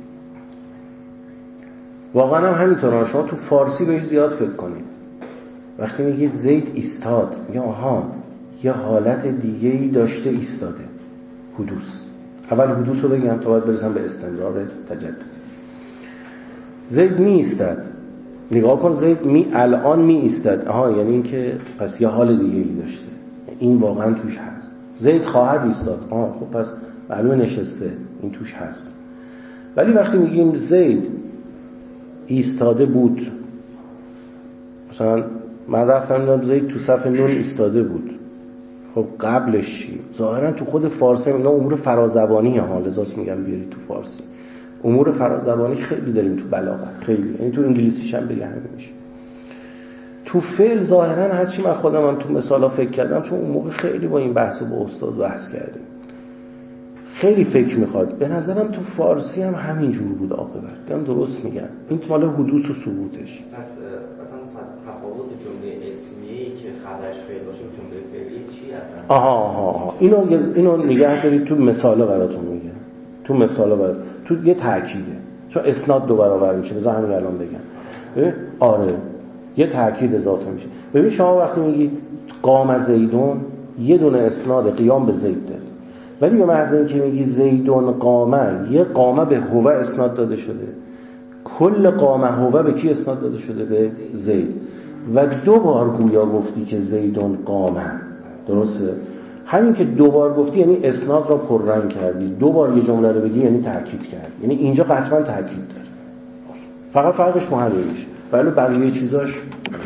واقعا هم همینطوره. شما تو فارسی بهش زیاد فکر کنید. وقتی میگی زید ایستاد، میگه آها یه حالت دیگه‌ای داشته ایستاده. حدوث. اول حدوث رو بگم تا بعد برسم به استمرار تجدد. زید می ایستاد. نگاه کن زید می الان می ایستاد. آها یعنی این که پس یه حال دیگه‌ای داشته. این واقعا توش هست. زید خواهد ایستاد. آها خب پس معلومه نشسته. این توش هست. ولی وقتی میگیم زید ایستاده بود، مثلا من رفتم دیدم زید تو صف نون ایستاده بود، خب قبلش چی؟ ظاهرا تو خود فارسی اینا امور فرازبانی ها، لذاست میگم بیارید تو فارسی. امور فرازبانی خیلی داریم تو بلاغت، خیلی، یعنی تو انگلیسیش هم بگه همین میشه. تو فعل ظاهرا هرچی من خودم هم تو مثالا فکر کردم، چون اون موقع خیلی با این بحث با استاد بحث کردیم، خیلی فکر میخواد. به نظرم تو فارسی هم همین جور بود عاقبت. هم درست میگن. این مال حدوث و ثبوتش. پس اصلا تفاوت جمله اسمیه‌ای که خبرش فعل باشه و جمله فعلی چی هست؟ آها آها آها اینو اینو نگه دارید تو مثالا براتون میگم. تو مثالا برات تو یه تأکیده. چون اسناد دو برابر میشه. بذار همین الان بگم. آره. یه تأکید اضافه میشه. ببین شما وقتی میگی قام زیدون، یه دونه اسناد قیام به زید داره. ولی به محض اینکه میگی زیدون قامه، یه قامه به هو اسناد داده شده، کل قامه هو به کی اسناد داده شده؟ به زید. و دو بار گویا گفتی که زیدون قامه، درسته؟ همین که دو بار گفتی یعنی اسناد را پررنگ کردی. دو بار یه جمله رو بگی یعنی تاکید کردی، یعنی اینجا قطعا تاکید داره، فقط فرقش محرم میشه. ولی بقیه چیزاش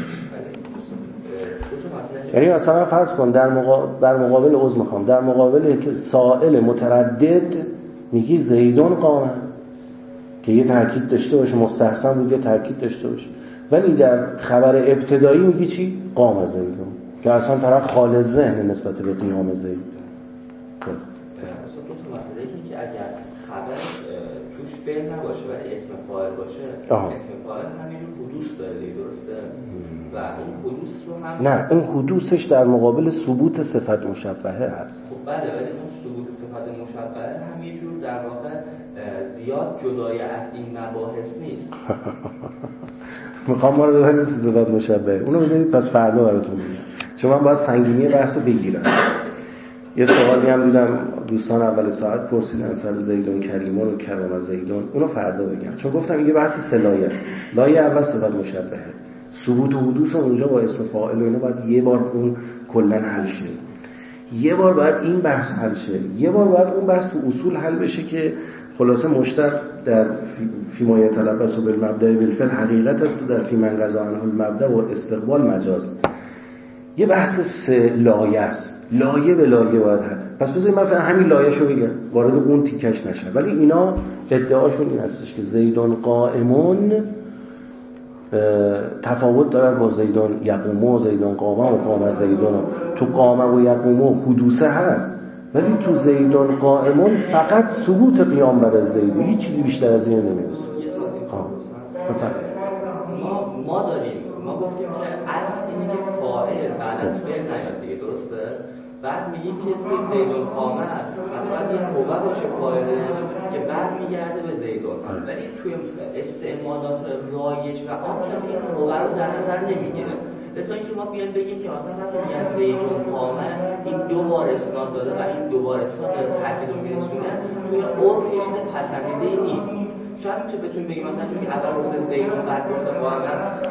یعنی مثلا فرض کن در مقابل در مقابل عضو میخوام در مقابل که سائل متردد میگی زیدون قامه که یه تاکید داشته باشه، مستحسن بود یه تاکید داشته باشه. ولی در خبر ابتدایی میگی چی؟ قام زیدون، که اصلا طرف خالص ذهن نسبت به قیام زید. خب اصلا دو تا مسئله ای که اگر خبرش توش فعل نباشه ولی اسم فاعل باشه، آه. اسم فاعل همینجور حدوث داره دیگه، درسته؟ و اون حدوث رو هم نه، اون حدوثش در مقابل ثبوت صفت مشبهه هست. خب بله، ولی اون ثبوت صفت مشبهه هم یه جور در واقع زیاد جدای از این مباحث نیست. میخوام ما رو ببریم تو صفت مشبهه، اونو بذارید پس فردا براتون میگم، چون من باید سنگینی بحث رو بگیرم. یه سوالی هم دیدم دوستان اول ساعت پرسیدن سر زیدون کریمون و کرام زیدون، اونو فردا بگم، چون گفتم یه بحث سلایه است. لایه اول صفت مشبهه، ثبوت و حدوث اونجا با اسم فاعل و اینا باید یه بار اون کلا حل شه، یه بار باید این بحث حل شه، یه بار باید اون بحث تو اصول حل بشه که خلاصه مشتق در فی ما یتلبس بالمبدأ بالفعل حقیقت است و در فی من قضا عنه المبدأ و استقبال مجاز. یه بحث سه لایه است، لایه به لایه باید حل. پس بذارید من همین لایه‌شو بگم، وارد اون تیکش نشم. ولی اینا ادعاشون این هستش که زیدون قائمون تفاوت داره با زیدون یقومو و زیدون قامه و قامه زیدون. تو قامه و یقومو حدوثه هست، ولی تو زیدون قائمون فقط ثبوت قیام بر زید، هیچ چیزی بیشتر از این نمیرسه. ما ما داریم ما گفتیم که اصل اینه که فاعل بعد از فعل نیاد دیگه، درسته؟ بعد میگیم که توی زیدون قامه مثلا یه هوه باشه فاعلش که بعد میگرده به زیدون، ولی توی استعمالات رایج و عام کسی این هوه رو در نظر نمیگیره. مثلا اینکه ما بیان بگیم که مثلا وقتی میگن زیدون قامه این دو بار اسناد داره و این دو بار اسناد داره تاکید رو میرسونه، توی عرف یه چیز پسندیده نیست. شاید تو بتون بگیم مثلا چون که اول گفته زیدون بعد گفته قائمه،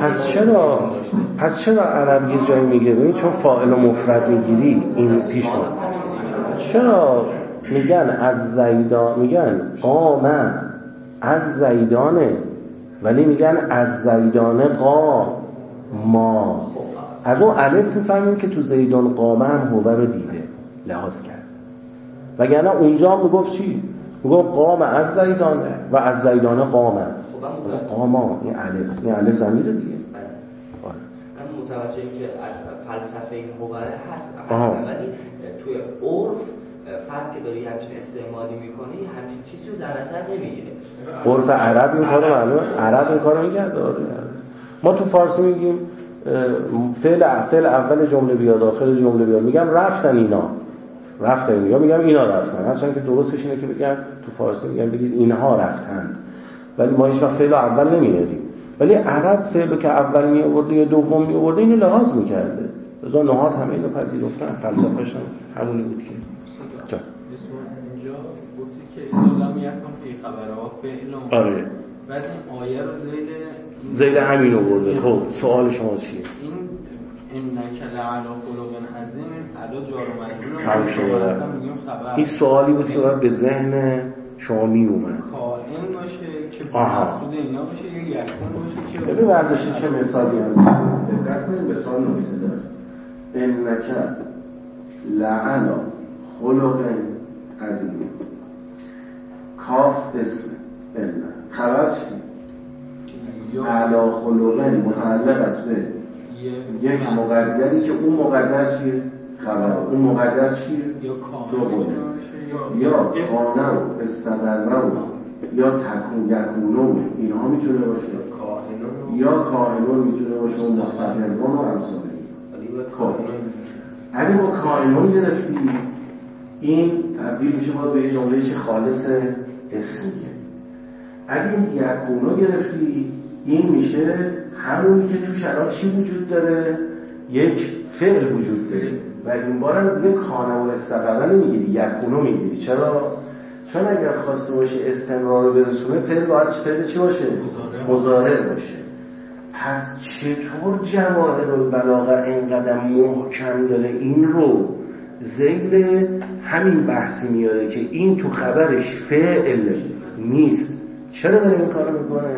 پس چرا پس چرا عرب یه جایی میگه ببین چون فاعل و مفرد میگیری این پیش ما چرا میگن از زیدان میگن قام از زیدانه ولی میگن از زیدانه قا ما از اون الف میفهمیم که تو زیدان قامه هم هوه رو دیده لحاظ کرد وگرنه اونجا میگفت چی؟ میگفت قام از زیدانه و از زیدانه قامه قاما این الف این الف زمیره دیگه من متوجه که از فلسفه هوه هست اصلا ولی توی عرف فرد که داری همچین استعمالی میکنی همچین چیزی رو در اثر نمیگیره عرف عرب این کارو معلومه عرب این کارو میگه داره ما تو فارسی میگیم فعل فعل اول جمله بیاد داخل جمله بیاد میگم رفتن اینا رفتن اینا میگم اینا رفتن هرچند که درستش اینه که بگم تو فارسی میگم بگید اینها رفتن ولی ما هیچ وقت فعل اول نمیاریم ولی عرب فعل که اول می آورد یا دوم می آورد اینو لحاظ میکرده لذا نهاد همه اینو پذیرفتن فلسفه‌اش هم همونی بود که چا اینجا گفتی که اذا لم یکن فی خبرها فعل آره بعد این آیه رو زیل زیل همین آورده خب سوال شما چیه این انک لعلی خلق عظیم علا جار و هم مجرور شما میگیم خبر این سوالی بود که باید به ذهن شما می اومد کائن باشه که مقصود اینا باشه یا یکون باشه که ببین برداشت چه مثالی هست دقت کنید مثال نکته داره انک لعلی خلق عظیم کاف اسم ان خبر چی علا خلق متعلق است به یک مقدری که اون مقدر چیه خبر اون مقدر چیه یا کامل یا کانه و استقره و یا تکون یکونو اینها میتونه باشه یا کائنون میتونه باشه و مستقرون و امثالی اگه با کائنون گرفتی این تبدیل میشه باز به یه جمله چه خالص اسمیه اگه یکونو گرفتی این میشه همونی که توش الان چی وجود داره یک فعل وجود داره و این بارم دیگه کانه و استقره نمیگیری یکونو میگیری چرا؟ چون اگر خواسته باشه استمرار رو برسونه فعل باید فعل چی باشه؟ مضارع باشه پس چطور جواهر البلاغه اینقدر محکم داره این رو ذیل همین بحثی میاره که این تو خبرش فعل نیست چرا داره این کارو میکنه؟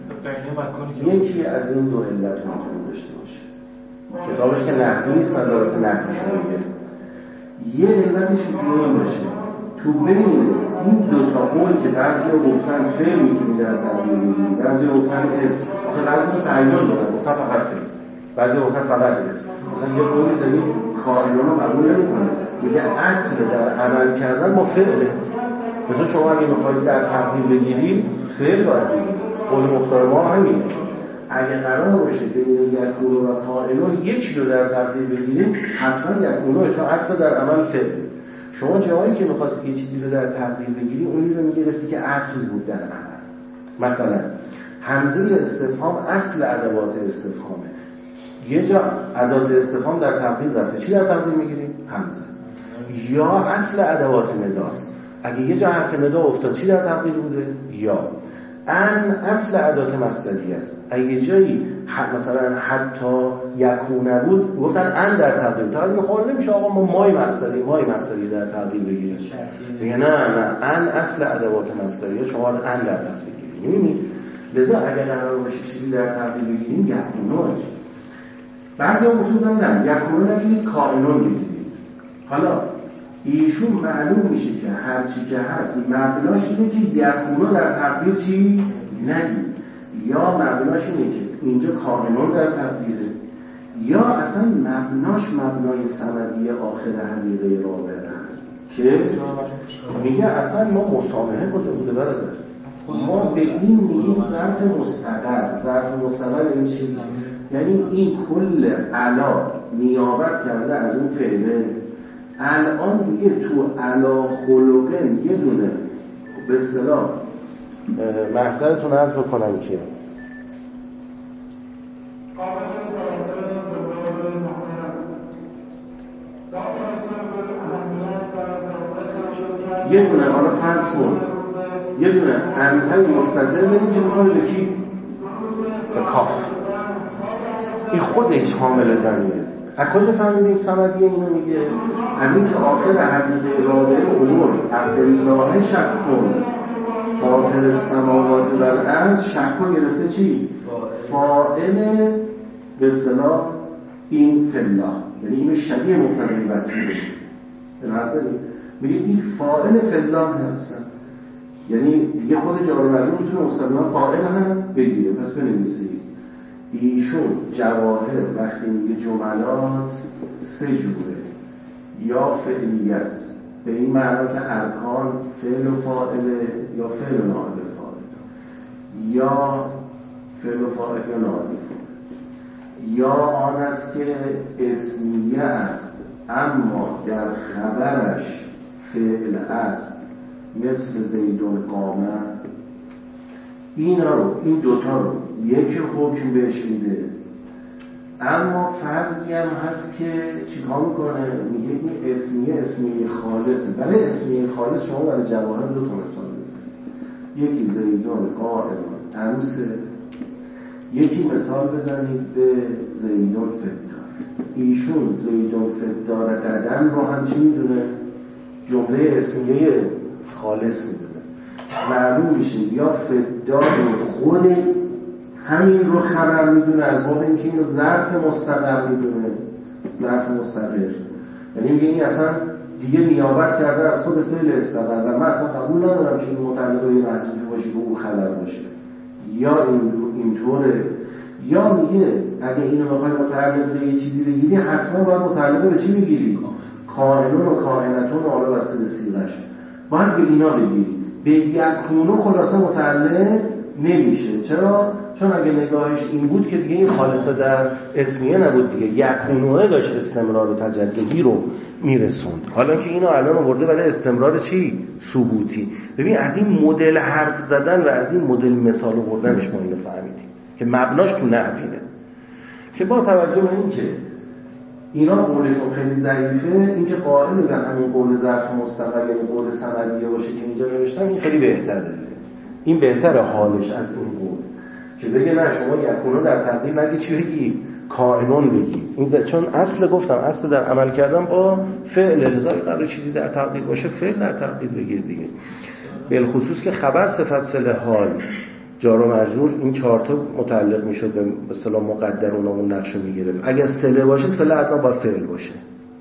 یکی از این دو علت میتونه داشته باشه کتابش که نحوی نیست نظرات نحویشون میگه یه علتش میتونه این باشه تو بین این دوتا قول که بعضی ها گفتن فعل میتونی در تبدیل بگیری بعضی ها گفتن اسم آخه بعضی ها تعیین دارن گفتن فقط فعل بعضی ها گفتن فقط اسم مثلا یه قولی داریم کائنون رو قبول نمیکنه میگه اصل در عمل کردن با فعله مثلا شما اگه میخواید در تبدیل بگیری فعل باید بگیری قول مختار ما همینه اگه قرار باشه بین یکونو و کائنون یکی رو در تبدیل بگیریم حتما یکونو چون اصل در عمل فعل شما جایی که می‌خواستی یه چیزی رو در تبدیل بگیری اونی رو می‌گرفتی که اصل بود در عمل مثلا همزه استفهام اصل ادوات استفهامه یه جا ادوات استفهام در تبدیل رفته چی در تبدیل می‌گیریم؟ همزه یا اصل ادوات نداست اگه یه جا حرف ندا افتاد چی در تبدیل بوده؟ یا ان اصل ادوات مصدری است اگه جایی مثلا حتی یکونه بود گفتن ان در تبدیل تا اگه خواهد نمیشه آقا ما مای مصدری مای مصدری در تبدیل بگیریم میگه نه نه ان اصل ادوات مصدری شما ان در تبدیل بگیریم میبینید لذا اگر قرار باشه چیزی در تبدیل بگیریم یکونه بعضی ها گفتن نه یکونه نگیرید کائنون بگیرید حالا ایشون معلوم میشه که هر چی که هست مبناش اینه که یکونو در تقدیر چی؟ نگید یا مبناش اینه که اینجا کائنون در تقدیره یا اصلا مبناش مبنای صمدی آخر حقیقه رابعه هست که میگه اصلا ما مسامحه کجا بوده برادر ما به این میگیم ظرف مستقر ظرف مستقر این چیز یعنی این کل علا نیابت کرده از اون فعله الان دیگه تو علا خلقن یه دونه به اصطلاح محضرتون عرض بکنم که یه دونه حالا فرض کن یه دونه همتای مستقل بدیم که میخواد به کی؟ به کاف این خودش حامل زنیه. از کجا فهمیدیم صمدیه اینو میگه؟ از این که آخر حقیقه رابعه امور افدالله شک کن فاطر السماوات و الارض شک کن گرفته چی؟ فاعل به اصطلاح این فالله، یعنی اینو شبیه مبتدای وصفی گرفته. میگه این فاعل فالله هستن، یعنی دیگه خود جار و مجرور میتونه مستقیما فاعل هم بگیره. پس بنویسید ایشون جواهر وقتی میگه جملات سه جوره، یا فعلیه است به این معنی که ارکان فعل و فاعله یا فعل و نائب فاعل، یا فعل و فاعل یا نائب فاعل، یا آن است که اسمیه است اما در خبرش فعل است مثل زیدون قامه. اینا رو این دوتا رو یک حکم بهش میده، اما فرضی هم هست که چیکار میکنه؟ میگه این اسمیه اسمیه خالصه. بله اسمیه خالص شما برای جواهر دو تا مثال بزنید، یکی زیدون قائم امسه، یکی مثال بزنید به زیدون فدار. ایشون زیدون فدار قدم رو هم چی میدونه؟ جمله اسمیه خالص میدونه. معلوم میشه یا فدار خود همین رو خبر میدونه از باب اینکه اینو ظرف مستقر میدونه، ظرف مستقر، یعنی میگه این اصلا دیگه نیابت کرده از خود فعل استقر و من اصلا قبول ندارم که این متعلق به محذوف باشه که اون خبر باشه، یا این اینطوره. یا میگه اگه اینو بخوای متعلق به یه چیزی بگیری حتما باید متعلق به چی بگیری؟ کائنون و کائنتون و حالا بسته به صیغه‌اش باید به اینا بگیری. به یکونو خلاصه متعلق نمیشه. چرا؟ چون اگه نگاهش این بود که دیگه این خالصه در اسمیه نبود دیگه، یکونوه داشت استمرار و تجددی رو میرسوند. حالا که اینو الان آورده برای استمرار چی؟ ثبوتی. ببین از این مدل حرف زدن و از این مدل مثال آوردنش ما اینو فهمیدیم که مبناش تو نحوینه، که با توجه به این که اینا قولشون خیلی ضعیفه، اینکه قائل به همین قول ظرف مستقل یعنی قول صمدیه باشه که اینجا نوشتم، این خیلی بهتره. این بهتره حالش از این قول که بگه نه شما یکونو در تقدیر نگی چی بگی؟ کائنون بگی. این ز... چون اصل گفتم اصل در عمل کردن با فعل، لذا قرار چیزی در تقدیر باشه فعل در تقدیر بگیر دیگه. بالخصوص که خبر صفت صله حال جار و مجرور این چهار تا متعلق میشد به اصطلاح مقدر اون اون نقشو میگرفت. اگه صله باشه صله حتما با فعل باشه.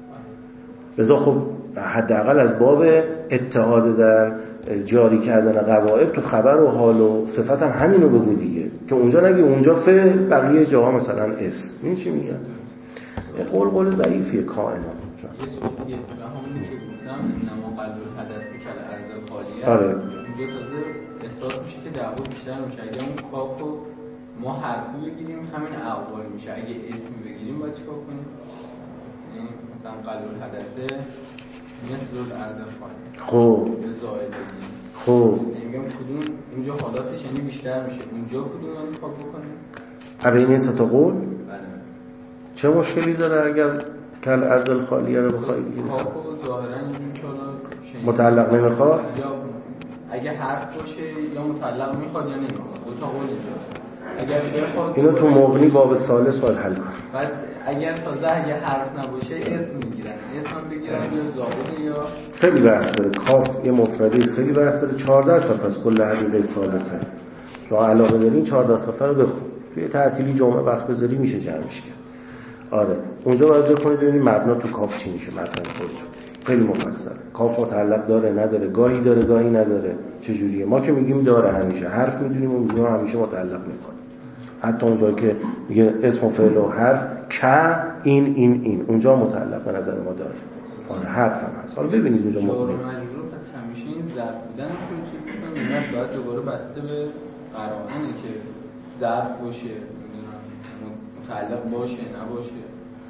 لذا خب حداقل از باب اتحاد در جاری کردن قواعد تو خبر و حال و صفت هم همینو بگو دیگه، که اونجا نگی اونجا فعل بقیه جاها مثلا اسم. این چی میگن؟ قول قول ضعیفیه کائنات. یه سوالی به همونی که گفتم نما قلب الحدث کل ارض خالیه. آره. اونجا تازه احساس میشه که دعوا بیشتر میشه. اگه اون کاف رو ما حرفی بگیریم همین اقوال میشه، اگه اسمی بگیریم باید چیکار کنیم؟ یعنی مثلا قلب الحدث مثل الارض خالیه. خب به زائد بگیریم. خب میگم کدوم اونجا حالاتش یعنی بیشتر میشه، اونجا کدوم رو انتخاب بکنیم؟ اگه این سه تا قول بله. چه مشکلی داره اگر کل ارض خالیه رو بخوای بگیری؟ کاف رو ظاهرا اینجوری که حالا متعلق نمیخواد؟ اگه حرف باشه یا متعلق میخواد یا نمیخواد، دو تا قول اینجا. اگر بخواد اینو تو مبنی باب ثالث باید حل کن. بعد اگر تازه اگه حرف نباشه اسم میگیرن، اسم بگیرن یا زائد یا خیلی بحث داره. کاف یه مفردی است، خیلی بحث داره. چهارده صفحه است کل حقیقه ثالثه. شما علاقه دارین چهارده صفحه رو بخون. توی تعطیلی جمعه وقت بذاری میشه جمعش کرد. آره اونجا باید بخونید ببینید مبنا تو کاف چی میشه. مبنا خودتون خیلی مفصله. کاف متعلق داره نداره، گاهی داره گاهی نداره، چجوریه؟ ما که میگیم داره همیشه، حرف میدونیم و میگیم همیشه متعلق میخواد. حتی اونجا که میگه اسم و فعل و حرف که این این این اونجا متعلق به نظر ما داره. آره حرف هم هست. حالا ببینید اونجا جار و مبنی. مجرور پس همیشه این ظرف بودنش رو چی می‌کنه؟ نه باید دوباره بسته به قرائنه که ظرف باشه، نمیدونم متعلق باشه نباشه.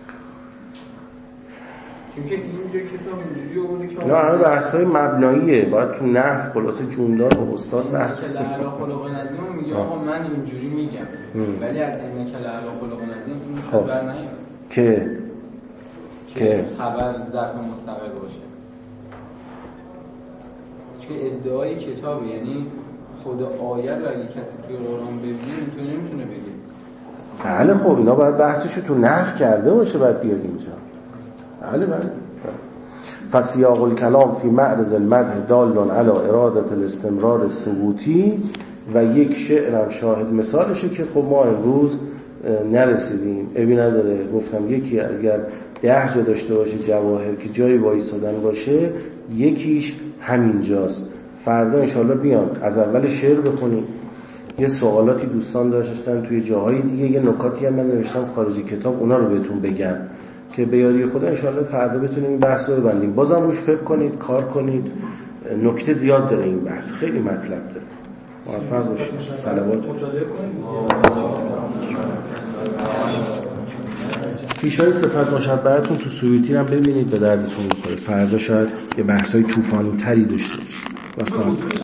چون که اینجا کتاب اینجوری آورده که نه همه بحث‌های مبناییه، باید تو نحو خلاصه جوندار با استاد بحث کنیم. انک لعلی خلق نظیم میگه آقا من اینجوری میگم، ولی از انک لعلی خلق نظیم این خبر نیاد که که خبر ظرف مستقل باشه. چون ادعای کتابه، یعنی خود آیه رو اگه کسی توی قرآن ببینه اینطوری نمیتونه بگه. بله خب اینا باید بحثشو تو نحو کرده باشه باید بیاد اینجا. بله بله. فسیاق الکلام فی معرض المدح دال علی اراده الاستمرار الثبوتی و یک شعرم شاهد مثالشه که خب ما امروز نرسیدیم. ابی نداره گفتم یکی اگر ده جا داشته باشه جواهر که جایی وایسادن باشه یکیش همینجاست. فردا انشالله بیان از اول شعر بخونیم. یه سوالاتی دوستان داشتن توی جاهای دیگه، یه نکاتی هم من نوشتم خارجی کتاب اونا رو بهتون بگم که به یاری خدا انشالله فردا بتونیم این بحث رو ببندیم. بازم روش فکر کنید، کار کنید. نکته زیاد داره این بحث، خیلی مطلب داره. موفق باشید. صلوات پیشای صفت مشبهتون تو سویتی هم ببینید، به دردتون میخوره. فردا شاید یه بحثای طوفانی تری داشته باشید.